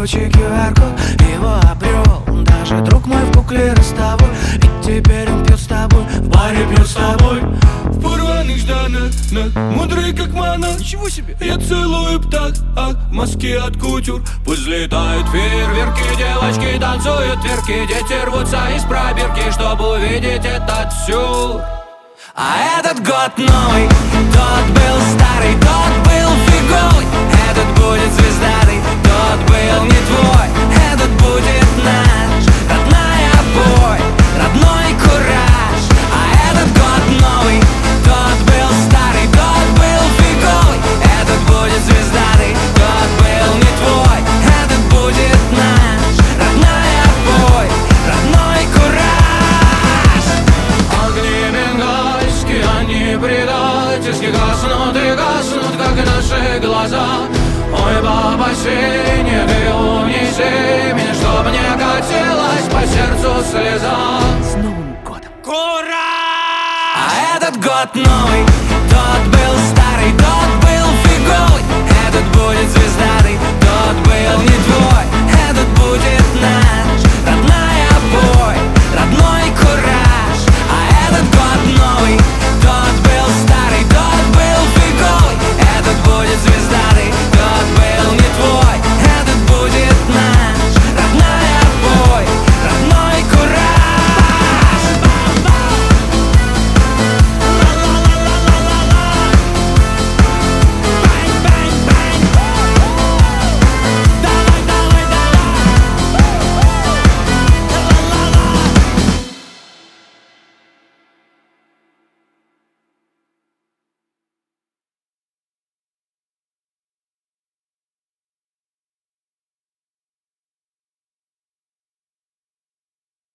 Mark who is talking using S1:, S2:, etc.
S1: жгучий QR-код, его обрел даже друг мой в кукле ростовой. И теперь он пьет с тобой, в баре пьет с тобой. В порванных штанах, мудрый как монах. Ничего себе! Я целую птах, маски от кутюр. Пусть взлетают фейерверки, девочки танцуют тверки, дети рвутся из пробирки, чтобы увидеть этот сюр. А этот год новый, тот был старый, тот был фиговый. Этот будет звездатый, тот был не твой. Этот будет наш, родной обой, родной кураж. А этот год новый, тот был старый, тот был фиговый. Этот будет звездатый, тот был не твой. Этот будет наш, родной обой, родной кураж. Огни бенгальские, они предательски гаснут и гаснут, как наши глаза. Ой, баба синяя, ты унеси меня, чтоб не катилась по сердцу слеза. С Новым годом! Ура! А этот год новый, тот был